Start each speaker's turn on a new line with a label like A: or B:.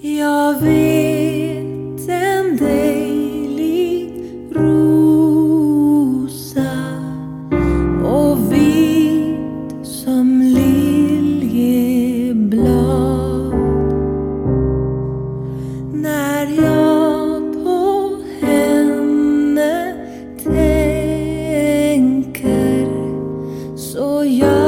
A: Jag vet en dejlig rosa och vit som liljeblad. När jag på henne tänker så jag